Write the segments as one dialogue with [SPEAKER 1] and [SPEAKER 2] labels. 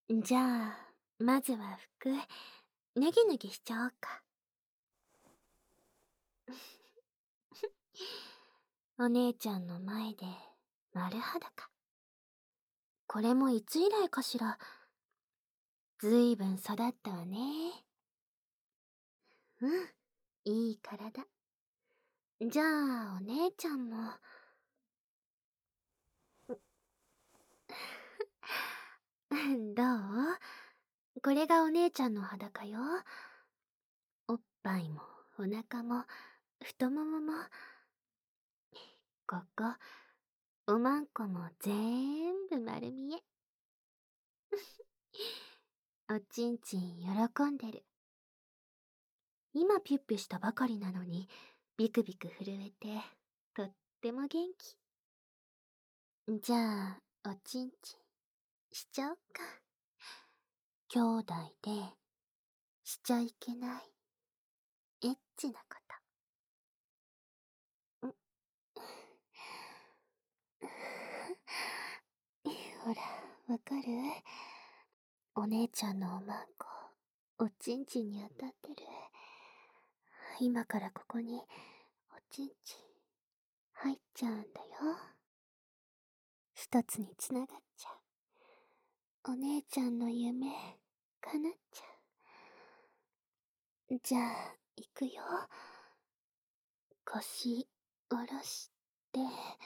[SPEAKER 1] じゃあ、まずは服、脱ぎ脱ぎしちゃおうか。お姉ちゃんの前で丸裸。これもいつ以来かしら。ずいぶん育ったわね。うん、いい体。じゃあ、お姉ちゃんも。どう？これがお姉ちゃんの裸よ。おっぱいも、お腹も、太ももも。ここ、おまんこもぜーんぶ丸見え。おちんちん喜んでる。今ピュッピュしたばかりなのに、ビクビク震えて、とっても元気。じゃあ、おちんちん、しちゃおっか。兄弟で、しちゃいけない、エッチなこと。ほら、わかる？お姉ちゃんのおまんこ、おちんちんに当たってる。今からここに、おちんちん、入っちゃうんだよ。一つにつながっちゃう。お姉ちゃんの夢、叶っちゃう。じゃあ、行くよ。腰、下ろして、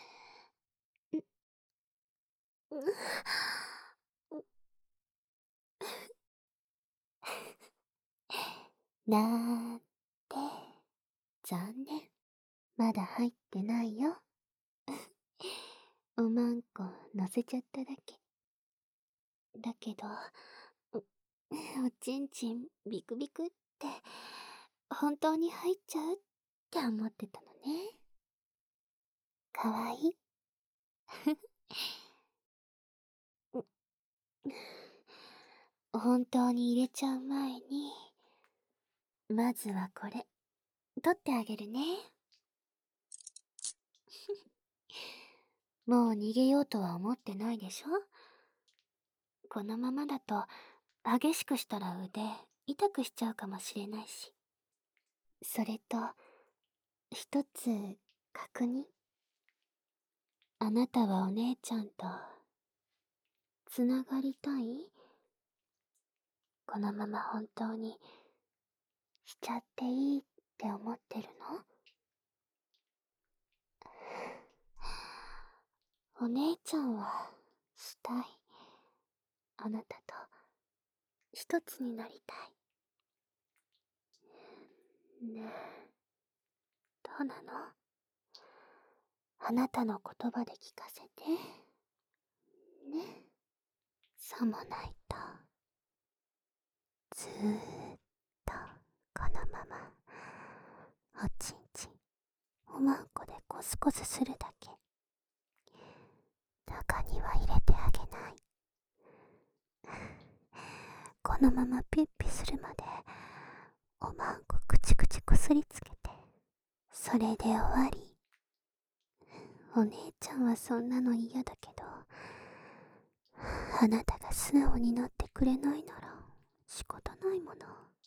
[SPEAKER 1] なーって、残念。まだ入ってないよ。おまんこ乗せちゃっただけ。だけど、おちんちんビクビクって、本当に入っちゃうって思ってたのね。かわいい。本当に入れちゃう前に、まずはこれ、取ってあげるね。もう逃げようとは思ってないでしょ？このままだと、激しくしたら腕、痛くしちゃうかもしれないし。それと、一つ、確認。あなたはお姉ちゃんと、つながりたい？このまま本当に、しちゃっていいって思ってるの？お姉ちゃんは、したい。あなたと、一つになりたい。ねえ、どうなの？あなたの言葉で聞かせて。ね。さもないと、ずーっと、このまま、おちんちん、おまんこでコスコスするだけ。中には入れてあげない。このままピュッピュするまで、おまんこくちくちこすりつけて、それで終わり。お姉ちゃんはそんなの嫌だけど、あなたが素直になってくれないなら仕方ないもの。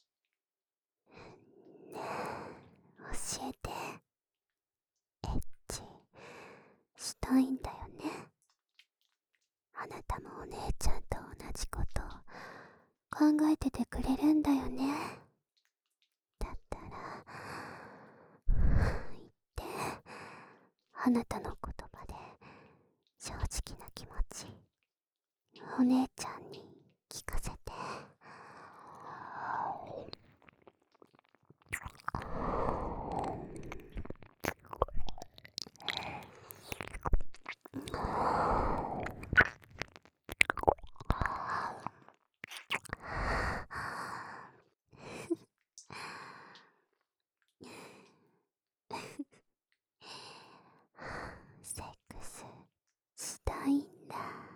[SPEAKER 1] ねえ、教えて。エッチしたいんだよね。あなたもお姉ちゃんと同じこと考えててくれるんだよね。だったら、言って。あなたの言葉で正直な気持ち、お姉ちゃんに聞かせて。セックスしたいんだ。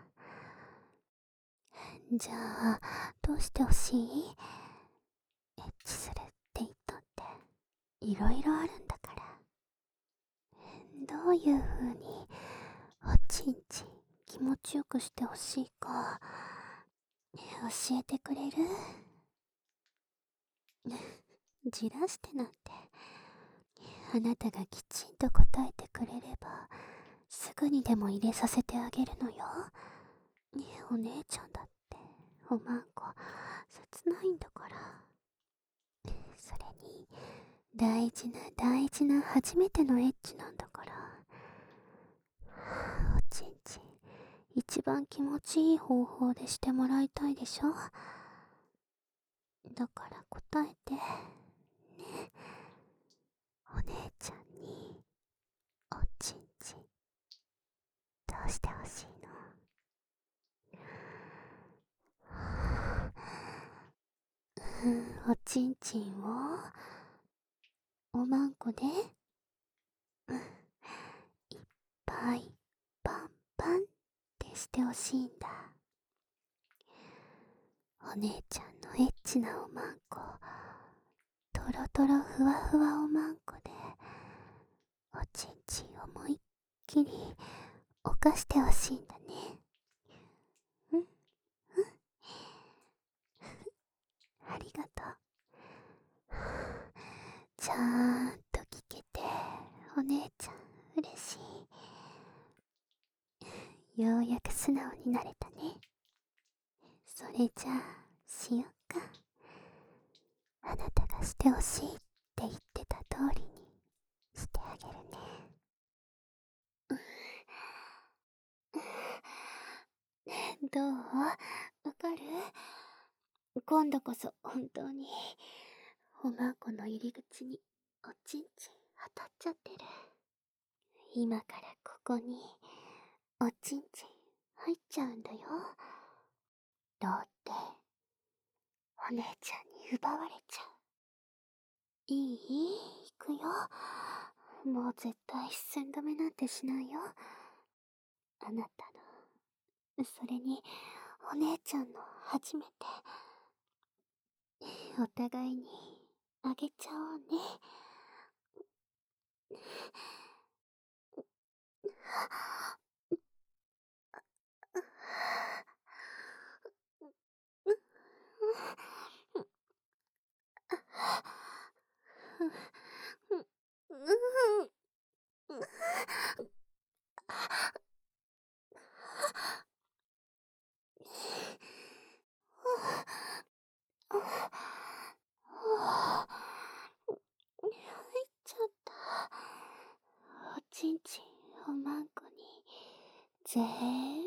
[SPEAKER 1] じゃあ、どうしてほしい？エッチするって言ったって、いろいろあるんだから。どういう風に、おちんちん気持ちよくしてほしいか、 教えてくれる？じらしてなんて。あなたがきちんと答えてくれれば、すぐにでも入れさせてあげるのよ。お姉ちゃんだって、おまんこ、切ないんだから。それに、大事な大事な初めてのエッチなんだから。おちんちん、一番気持ちいい方法でしてもらいたいでしょ。だから答えて、ね。お姉ちゃんに、おちんちん、どうしてほしいの？おちんちんを、おまんこで、いっぱい、パンパンってしてほしいんだ。お姉ちゃんのエッチなおまんこ、とろとろふわふわおまんこで、おちんちん思いっきり、犯してほしいんだね。ありがとう。ちゃんと聞けて、お姉ちゃん嬉しい。ようやく素直になれたね。それじゃあ、しよっか。あなたがしてほしいって言ってた通りにしてあげるね。どう？わかる？今度こそ本当におまんこの入り口におちんちん当たっちゃってる。今からここにおちんちん入っちゃうんだよ。どうってお姉ちゃんに奪われちゃう。いい？行くよ。もう絶対一寸止めなんてしないよ。あなたの、それにお姉ちゃんの初めて。お互いにあげちゃおうね。入っちゃった。おちんちんおまんこにぜーん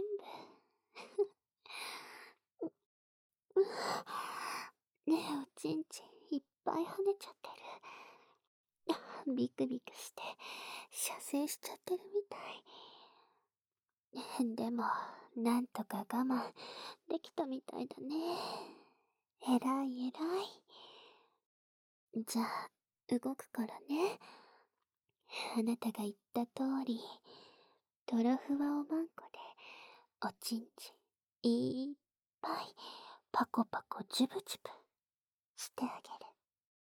[SPEAKER 1] ぶ。ねえおちんちんいっぱい跳ねちゃってる。ビクビクして射精しちゃってるみたい。でもなんとか我慢できたみたいだね。えらいえらい。じゃあ動くからね。あなたが言った通り、トロフワおまんこで、おちんちん、いっぱい、パコパコジュブジュブ、してあげる。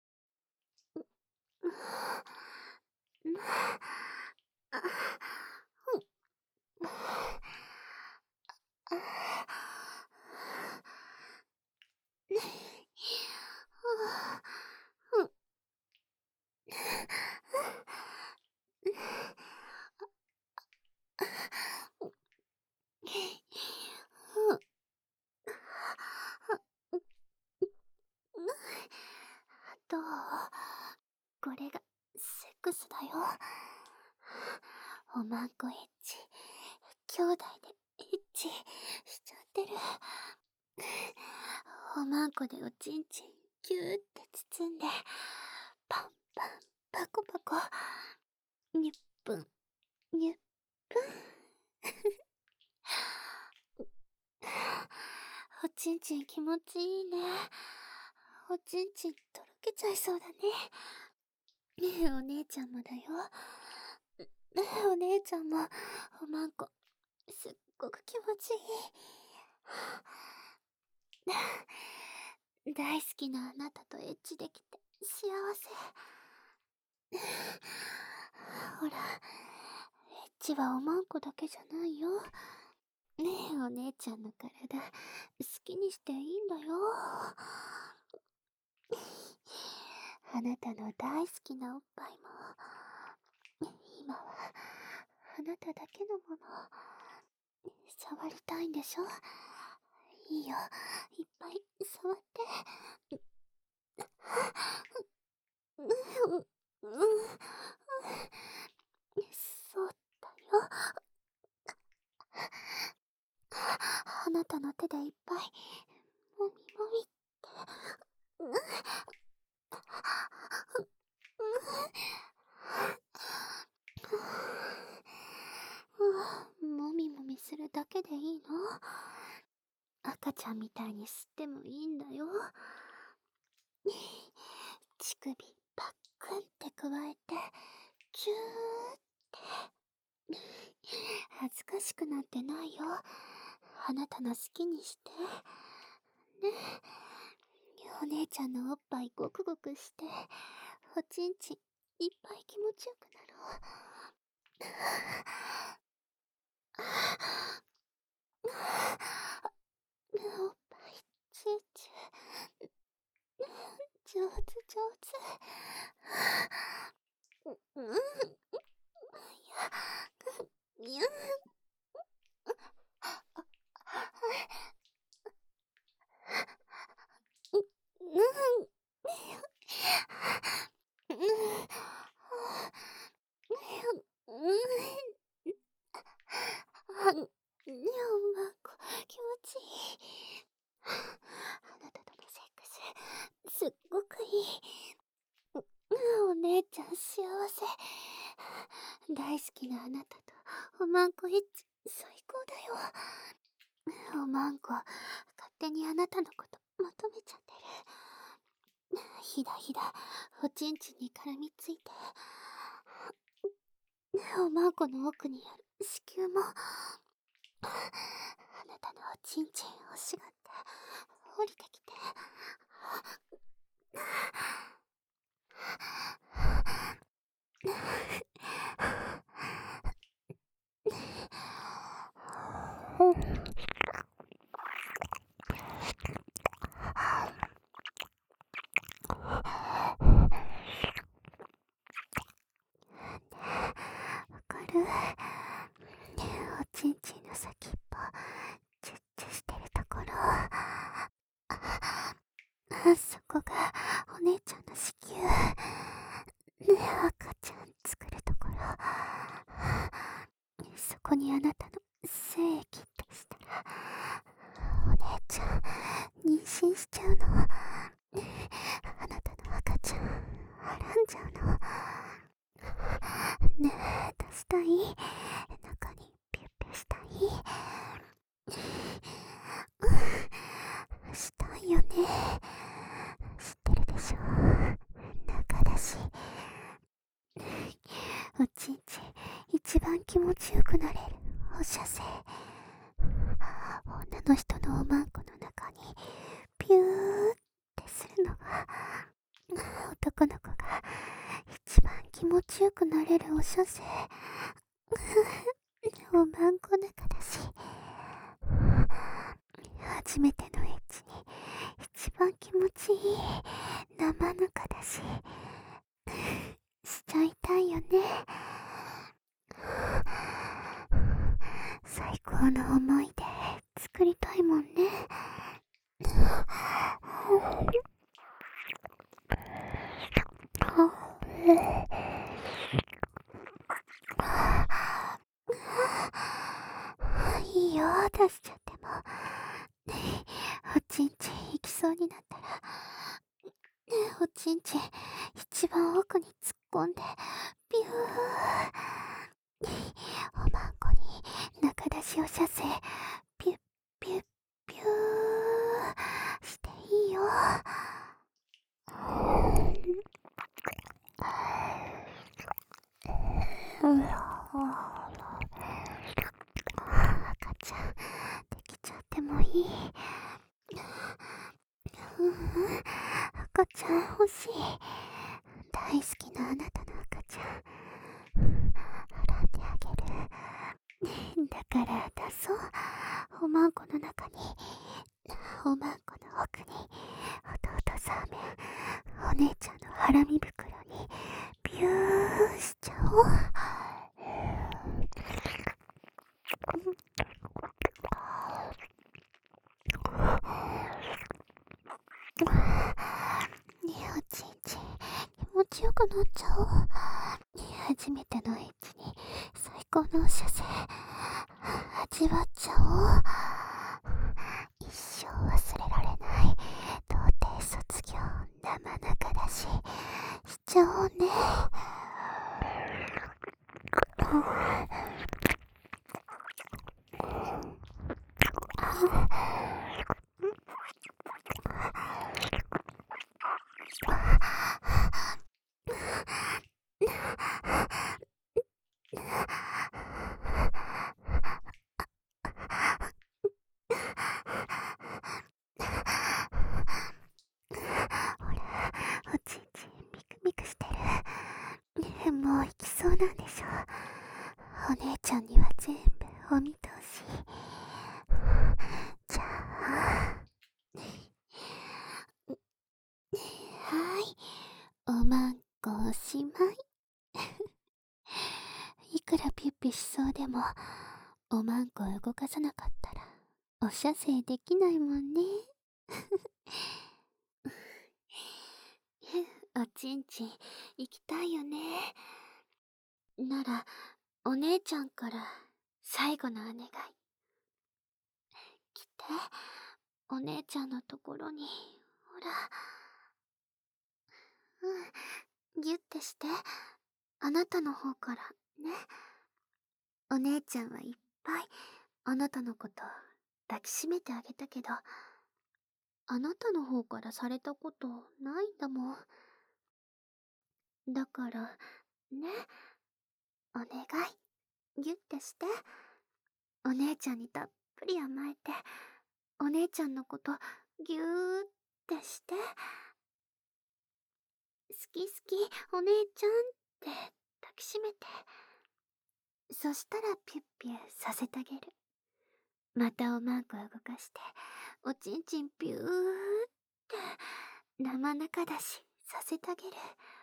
[SPEAKER 1] どう？これがセックスだよ。おまんこエッチ、兄弟でエッチしちゃってる。おまんこでおちんちんギューって包んで、パンパンパコパコ、ニュップンニュップン。おちんちん気持ちいいね。おちんちんとろけちゃいそうだね。ねえお姉ちゃんもだよ。お姉ちゃんもおまんこすっごく気持ちいい。大好きなあなたとエッチできて幸せ。ほら、エッチはおまんこだけじゃないよ。 ねえ、お姉ちゃんの体、好きにしていいんだよ。あなたの大好きなおっぱいも、今は、あなただけのもの。触りたいんでしょ？いいよ、いっぱい触って。うん、うん、そうだよ。あなたの手でいっぱい、もみもみって。うん、もみもみするだけでいいの？赤ちゃんみたいに吸ってもいいんだよ。乳首パックンって加えて、キューって。恥ずかしくなんてないよ。あなたの好きにして。ね。お姉ちゃんのおっぱいゴクゴクして、おちんちんいっぱい気持ちよくなろう。おっぱいチューチュー。上手上手。うん。いや、うん。うん。ねおまんこ、気持ちいい。あなたとのセックス、すっごくいい。お姉ちゃん幸せ。大好きなあなたとおまんこエッチ、最高だよ。おまんこ、勝手にあなたのこと求めちゃってる。ひだひだ、おちんちんに絡みついて。おまんこの奥にある子宮も、あなたのおちんちんを欲しがって、降りてきて。わかる？おちんちんの先っぽ、チュッチュしてるところ。そこがお姉ちゃんの子宮。赤ちゃん作るところ。そこにあなたの精液ってしたら、お姉ちゃん妊娠しちゃうの。あなたの赤ちゃんはらんじゃうの。ねえ、出したい？中にピュッピュしたい？したいよね。知ってるでしょ。中だし。おちんちん一番気持ちよくなれる放射線。女の人のおまんこの中にピューってするのが、男の子が一番気持ちよくなれるお射精。おまんこ中だし、初めてのエッチに一番気持ちいい生ぬかだし、しちゃいたいよね。最高の思い出作りたいもんね。いいよ、出しちゃっても。おちんちん行きそうになったら、おちんちん一番奥に突っ込んで、ビュー。おまんこに中出しお射精、ピュッピュッピューしていいよ。赤ちゃんできちゃってもいい？赤ちゃん欲しい。大好きなあなたの赤ちゃん、洗ってあげる。 だから出そう。おまんこの中に、おまんこの奥に、弟サーメン、お姉ちゃんのハラミ袋にビューしちゃおう。ねえおちんちん、気持ちよくなっちゃおう。初めてのエッチに最高の射精味わっちゃおう。一生忘れられない童貞卒業生中だししちゃおうね。おちんちんミクミクしてる。もう行きそうなんでしょ。お姉ちゃんには全部お見通し。じゃあはい、おまんこおしまい。いくらピュッピュしそうでもおまんこ動かさなかったらお射精できないもんね。おちんちん行きたいよね。ならお姉ちゃんから最後のお願い。来て、お姉ちゃんのところに。ほら、ギュッてして、あなたの方からね。お姉ちゃんはいっぱいあなたのこと抱きしめてあげたけど、あなたの方からされたことないんだもん。だからね、お願い、ギュッてして。お姉ちゃんにたっぷり甘えて、お姉ちゃんのことギューってして、好き好きお姉ちゃんって抱きしめて。そしたらピュッピュさせてあげる。またおまんこ動かして、おちんちんピューって生中だしさせてあげる。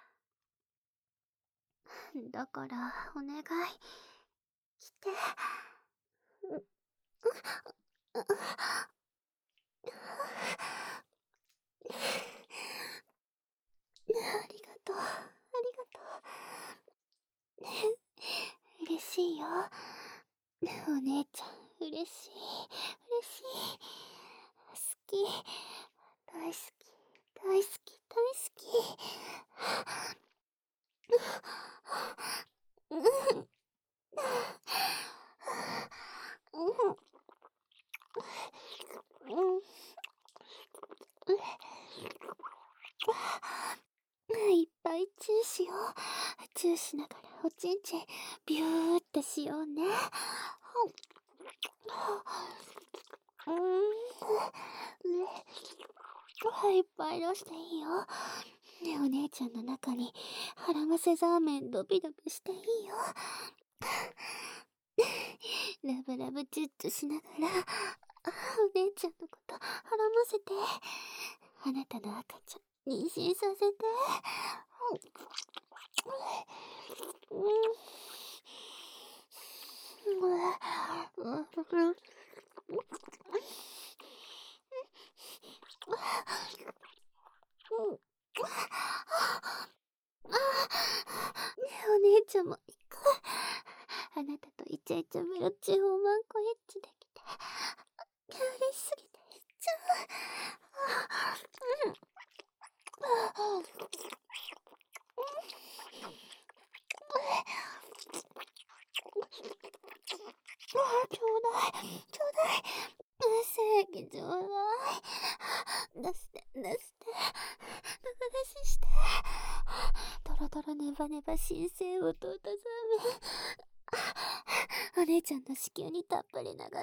[SPEAKER 1] だからお願い、来て。ありがとう、ありがとう。嬉しいよ。お姉ちゃん、嬉しい、嬉しい。好き、大好き、大好き、大好き。うん。いっぱいチューしよう。チューしながらおちんちんビューってしようね。いっぱい出していいよ。ね、お姉ちゃんの中に腹ませザーメンドビドビしていいよ。ラブラブチュッチュしながら、お姉ちゃんのこと腹ませて。あなたの赤ちゃん妊娠させて。お姉ちゃんも行く。あなたとイチャイチャベロチオーマンコエッチできて嬉しすぎて言っちゃちょうだい、ちょうだい。正義ちょうだい。出して、出して。中出しして。ドロドロネバネバ新鮮弟ザーメン。お姉ちゃんの子宮にたっぷり流し込んで。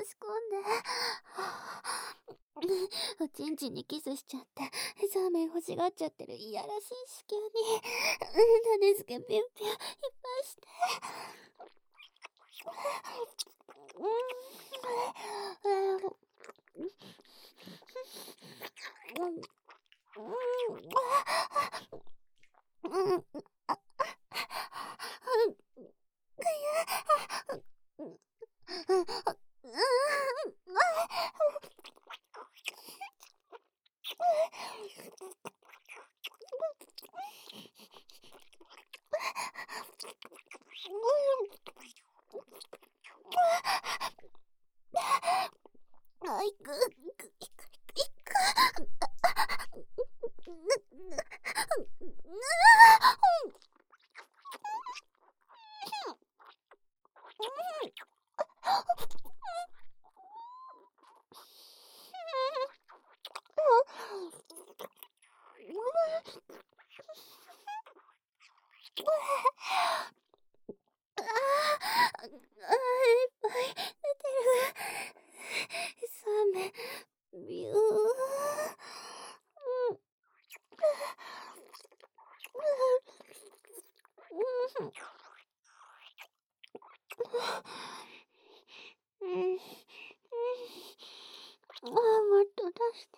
[SPEAKER 1] おちんちんにキスしちゃって、ザーメン欲しがっちゃってるいやらしい子宮に、種付けピュンピュンいっぱいして。 もっと出して。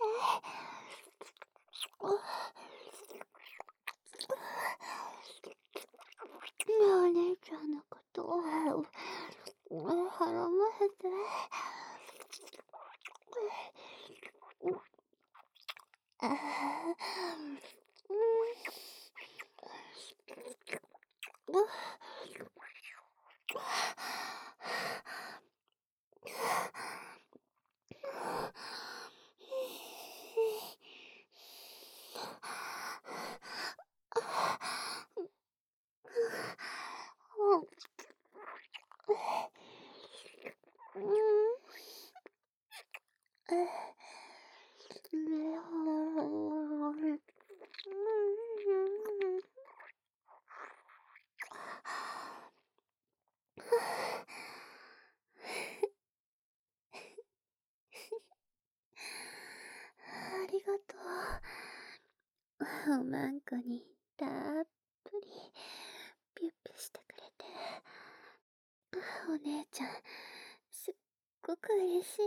[SPEAKER 1] お姉ちゃんのことを腹ませて。ありがとう。おまんこにたっぷりピュッピュしてくれて。お姉ちゃん、すっごく嬉し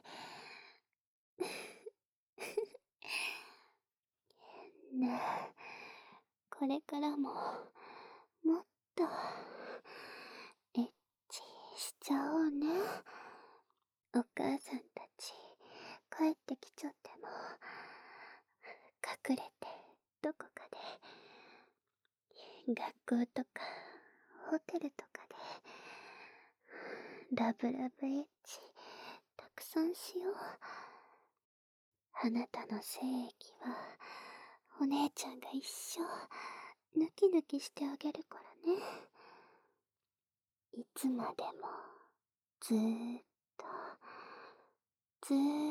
[SPEAKER 1] い。ねえ、これからも、もっと、エッチしちゃおうね。お母さんたち、帰ってきちゃっても、隠れて、どこかで、学校とか、ホテルとかで、ラブラブエッチ、たくさんしよう。あなたの精液は、お姉ちゃんが一生、ぬきぬきしてあげるからね。いつまでも、ずーっと、ずー